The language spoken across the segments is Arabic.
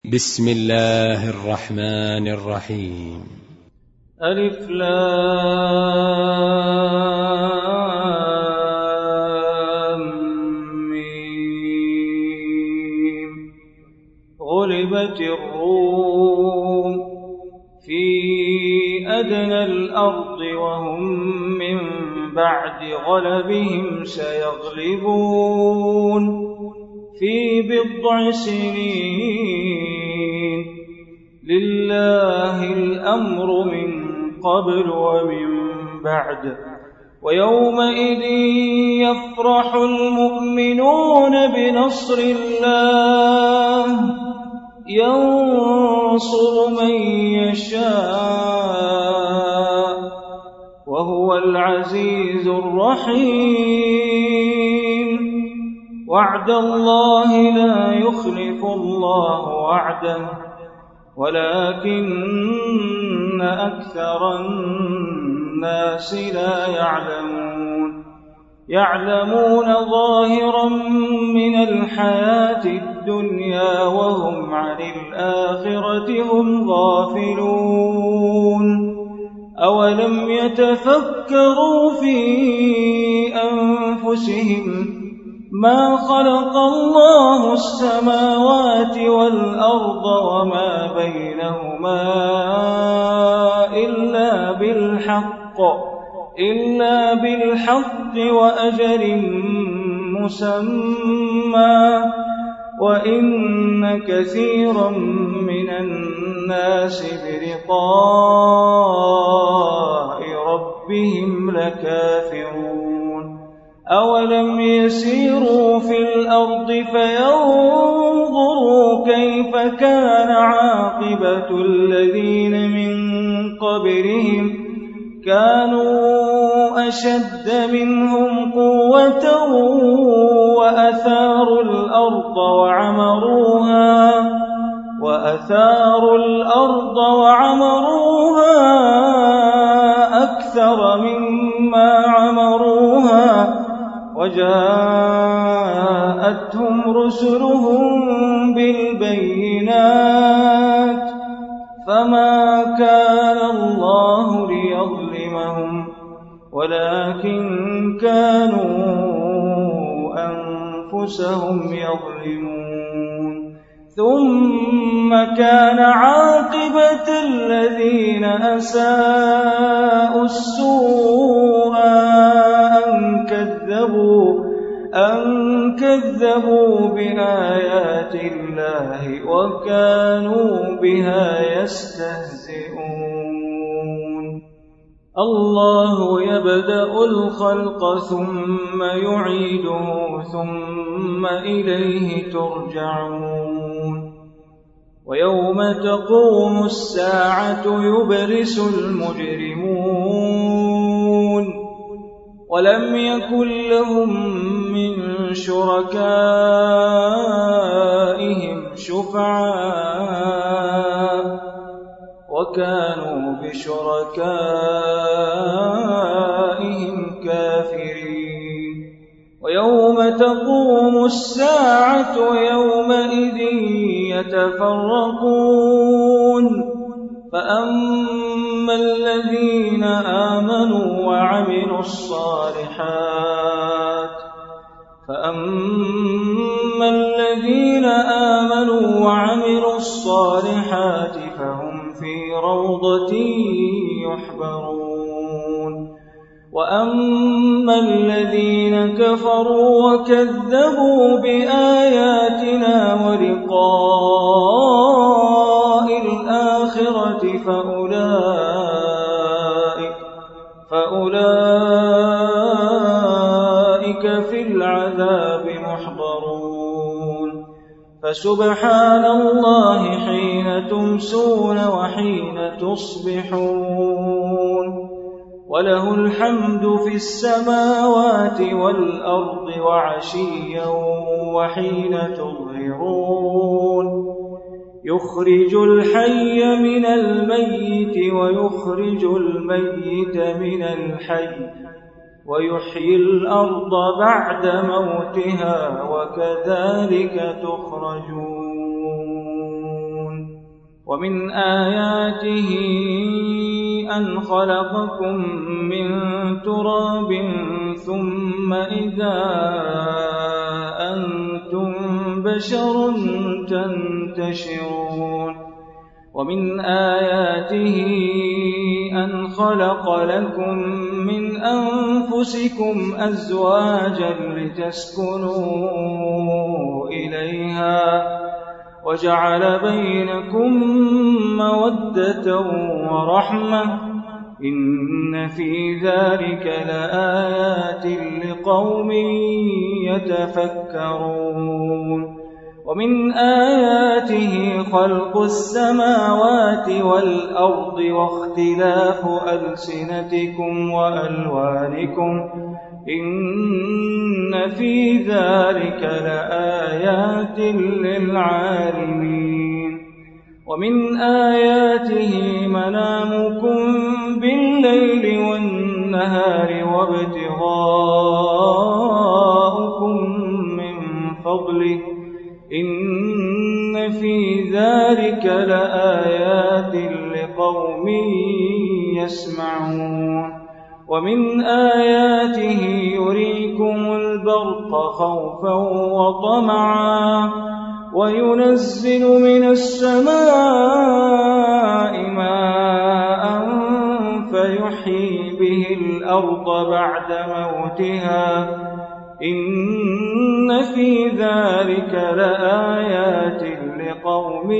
بسم الله الرحمن الرحيم. ألف لام ميم. غلبت الروم في أدنى الأرض وهم من بعد غلبهم سيغلبون في بضع سنين. لله الأمر من قبل ومن بعد ويومئذ يفرح المؤمنون بنصر الله ينصر من يشاء وهو العزيز الرحيم. وعد الله لا يخلف الله وعده ولكن أكثر الناس لا يعلمون ظاهرا من الحياة الدنيا وهم عن الآخرة هم غافلون. أولم يتفكروا في أنفسهم ما خلق الله السماوات والأرض وما بينهما إلا بالحق وأجل مسمى وإن كثيرا من الناس بلقاء ربهم لكافرون. أولم يسيروا في الأرض فينظروا كيف كان عاقبة الذين من قبلهم كانوا أشد منهم قوة وأثاروا الأرض وعمروها أكثر مما عمروها وجاءتهم رسلهم بالبينات فما كان الله ليظلمهم ولكن كانوا أنفسهم يظلمون. ثم كان عاقبة الذين أساءوا السوء أن كذبوا بآيات الله وكانوا بها يستهزئون. الله يبدأ الخلق ثم يعيده ثم إليه ترجعون. ويوم تقوم الساعة يبلس المجرمون ولم يكن لهم من شركائهم شفعاء وكانوا بشركائهم كافرين. ويوم تقوم الساعة يومئذ يتفرقون فأما الذين آمنوا وعملوا الصالحات فهم في روضة يحبرون. وأما الذين كفروا وكذبوا بآياتنا ولقاء الآخرة فأولئك في العذاب محضرون. فسبحان الله حين تمسون وحين تصبحون وله الحمد في السماوات والأرض وعشيا وحين تظهرون. يخرج الحي من الميت ويخرج الميت من الحي ويحيي الأرض بعد موتها وكذلك تخرجون. ومن آياته أن خلقكم من تراب ثم إذا أنتم بشر تنتشرون ومن آياته أن خلق لكم من أنفسكم أزواجا لتسكنوا إليها وجعل بينكم مودة ورحمة إن في ذلك لآيات لقوم يتفكرون ومن آياته خلق السماوات والأرض واختلاف ألسنتكم وألوانكم إن في ذلك لآيات للعالمين ومن آياته منامكم بالليل والنهار وابتغاؤكم من فضله إن في ذلك لآيات لقوم يسمعون ومن آياته يريكم البرق خوفا وطمعا وينزل من السماء ماء فيحيي به الأرض بعد موتها إن في ذلك لآيات لقوم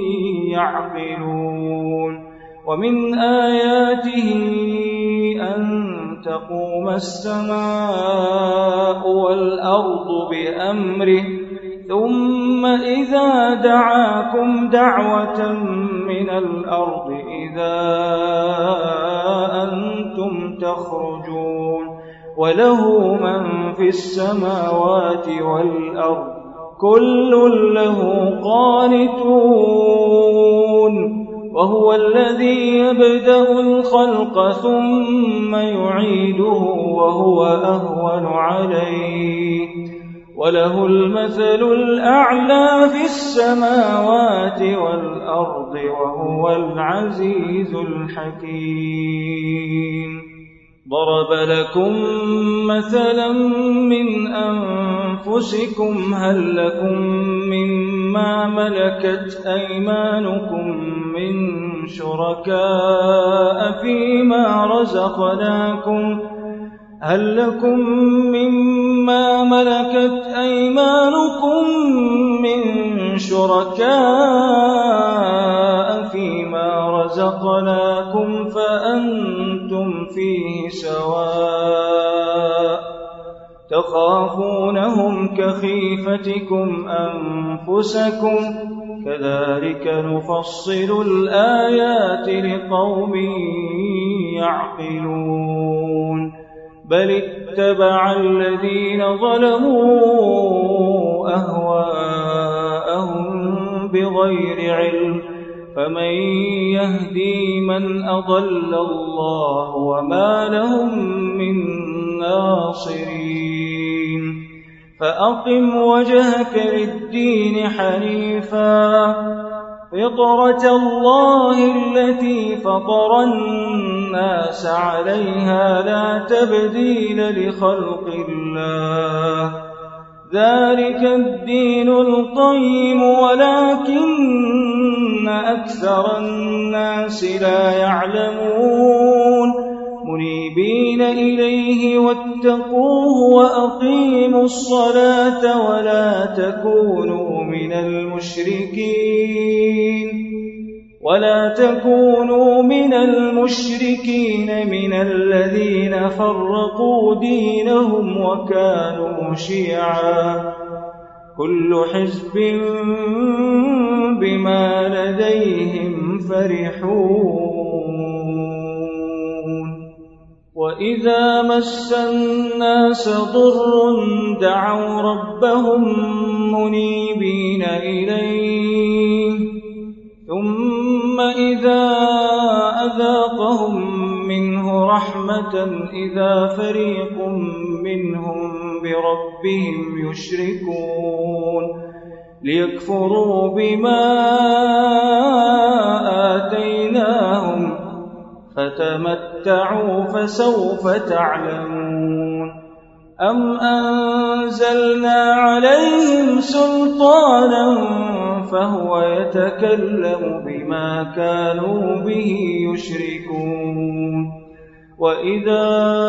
يعقلون ومن آياته أن تقوم السماء والأرض بأمره ثم إذا دعاكم دعوة من الأرض إذا أنتم تخرجون وله من في السماوات والأرض كل له قانتون وهو الذي يبدأ الخلق ثم يعيده وهو أهون عليه وله المثل الأعلى في السماوات والأرض وهو العزيز الحكيم ضرب لكم مثلا من أنفسكم هل لكم مما ملكت أيمانكم من شركاء فيما رزقناكم هل لكم مما ملكت أيمانكم من شركاء فيما رزقناكم فأنتم فيه سواء تخافونهم كخيفتكم أنفسكم كذلك نفصل الآيات لقوم يعقلون بل اتبع الذين ظلموا أهواءهم بغير علم فمن يهدي من أضل الله وما لهم من ناصرين فأقم وجهك للدين حنيفا فطرة الله التي فطر الناس عليها لا تبديل لخلق الله ذلك الدين القيم ولكن أكثر الناس لا يعلمون منيبين إليه واتقوه وأقيموا الصلاة ولا تكونوا من المشركين من الذين فرقوا دينهم وكانوا شيعا كل حزب بما لديهم فرحون وإذا مس الناس ضر دعوا ربهم منيبين إليه ثم إذا أذاقهم منه رحمة إذا فريق منهم بربهم يشركون ليكفروا بما فتمتعوا فسوف تعلمون أم أنزلنا عليهم سلطانا فهو يتكلم بما كانوا به يشركون وإذا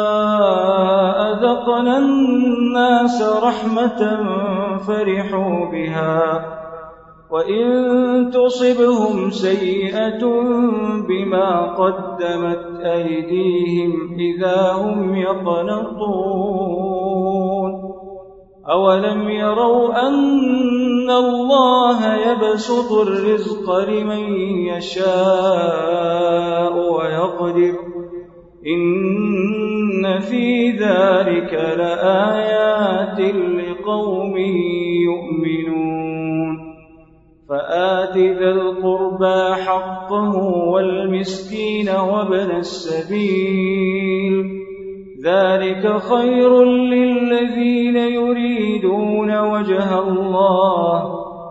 أذقنا الناس رحمة فرحوا بها وإن تصبهم سيئة بما قدمت أيديهم إذا هم يقنطون أولم يروا أن الله يبسط الرزق لمن يشاء ويقدر إن في ذلك لآيات لقوم يؤمنون فآت ذا القربى حقه والمسكين وابن السبيل ذلك خير للذين يريدون وجه الله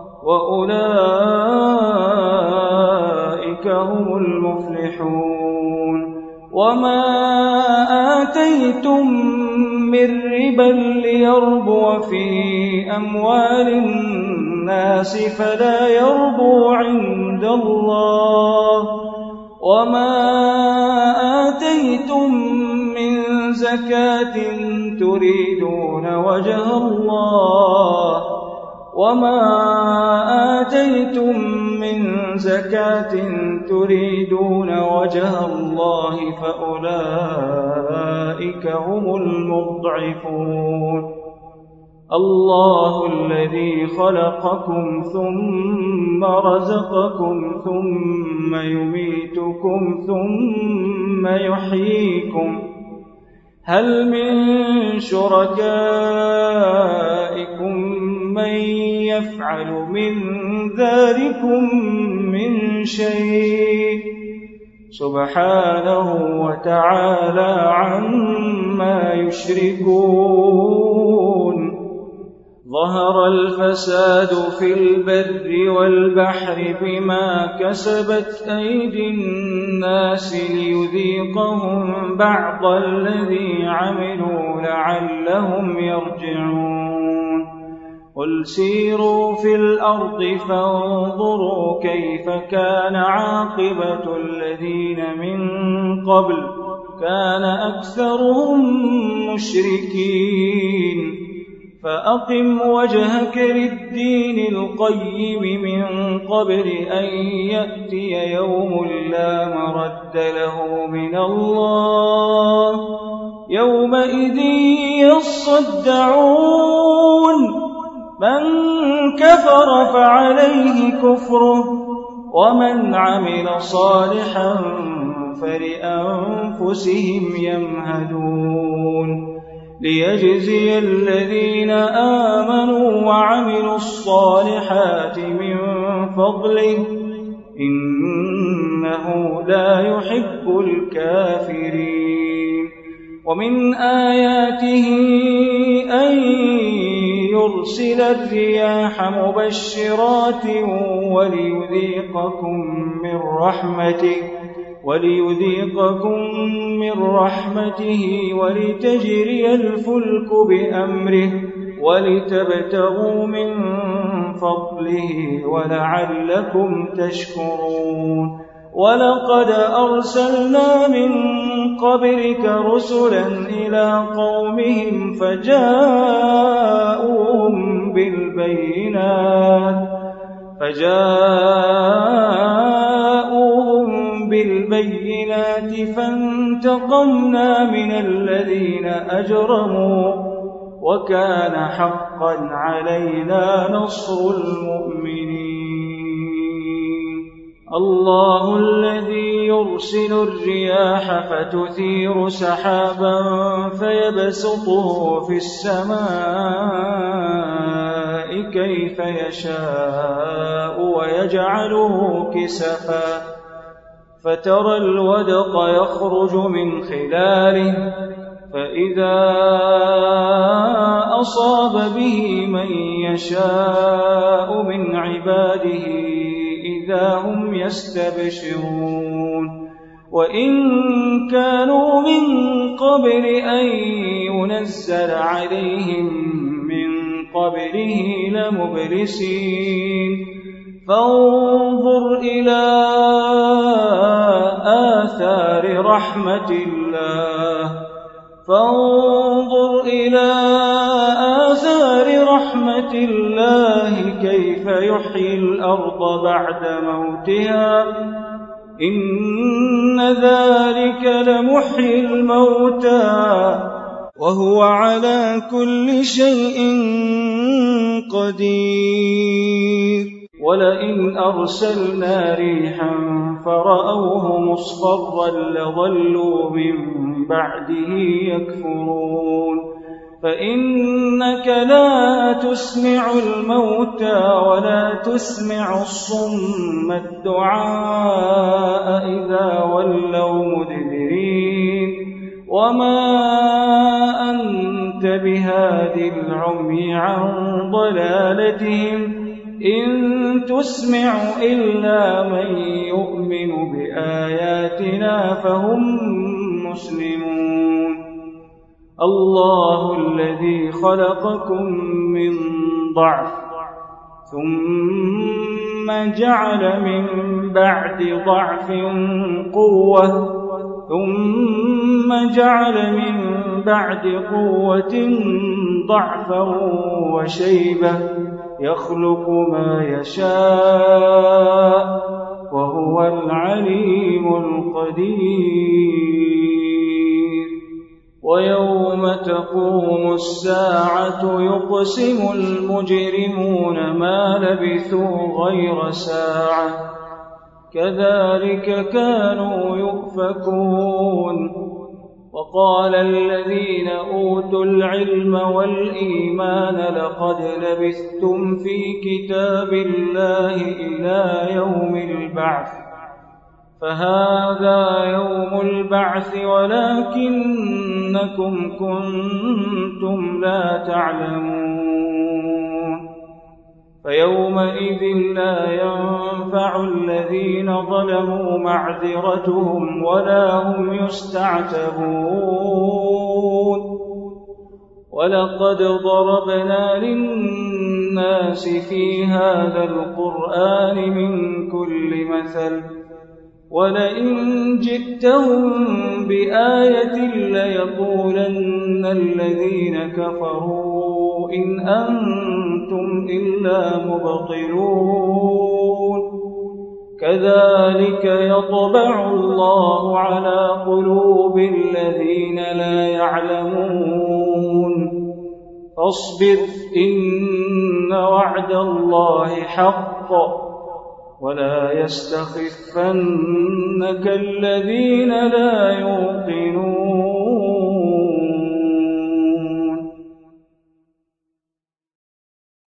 وأولئك هم المفلحون وما آتيتم من ربا ليربو في أموال الناس فلا يربو عند الله وما آتيتم من زكاة تريدون وجه الله وما آتيتم من زكاة تريدون وجه الله فأولئك هم المضعفون الله الذي خلقكم ثم رزقكم ثم يميتكم ثم يحييكم هل من شركائكم من يفعل من ذلكم من شيء سبحانه وتعالى عما يشركون ظهر الفساد في البر والبحر بما كسبت أيدي الناس ليذيقهم بعض الذي عملوا لعلهم يرجعون قل سيروا في الأرض فانظروا كيف كان عاقبة الذين من قبل كان أكثرهم مشركين فأقم وجهك للدين القيم من قبل أن يأتي يوم لا مرد له من الله يومئذ يصدعون من كفر فعليه كفره ومن عمل صالحا فلأنفسهم يمهدون ليجزي الذين آمنوا وعملوا الصالحات من فضله إنه لا يحب الكافرين ومن آياته أن يرسل الرياح مبشرات وليذيقكم من رحمته ولتجري الفلك بأمره ولتبتغوا من فضله ولعلكم تشكرون ولقد أرسلنا من قبلك رسلا إلى قومهم فجاءوهم بالبينات فانتقمنا من الذين أجرموا وكان حقا علينا نصر المؤمنين الله الذي يرسل الرياح فتثير سحابا فيبسطه في السماء كيف يشاء ويجعله كسفا فترى الودق يخرج من خلاله فإذا أصاب به من يشاء من عباده إذا هم يستبشرون وإن كانوا من قبل أن ينزل عليهم من قبله لمبلسين فانظر إلى آثار رحمة الله كيف يحيي الأرض بعد موتها إن ذلك لمحيي الموتى وهو على كل شيء قدير ولئن أرسلنا ريحا فرأوه مصفرا لظلوا من بعده يكفرون فإنك لا تسمع الموتى ولا تسمع الصم الدعاء إذا ولوا مدبرين وما أنت بهاد العمي عن ضلالتهم إن تسمع إلا من يؤمن بآياتنا فهم مسلمون الله الذي خلقكم من ضعف ثم جعل من بعد ضعف قوة ثم جعل من بعد قوة ضعفا وشيبة يخلق ما يشاء وهو العليم القدير ويوم تقوم الساعة يقسم المجرمون ما لبثوا غير ساعة كذلك كانوا يؤفكون وقال الذين أوتوا العلم والإيمان لقد لبثتم في كتاب الله إلى يوم البعث فهذا يوم البعث ولكنكم كنتم لا تعلمون فيومئذ لا ينفع الذين ظلموا معذرتهم ولا هم يستعتبون ولقد ضربنا للناس في هذا القرآن من كل مثل ولئن جئتهم بآية ليقولن الذين كفروا إن أنتم إلا مبطلون كذلك يطبع الله على قلوب الذين لا يعلمون فاصبر إن وعد الله حق ولا يستخفنك الذين لا يؤمنون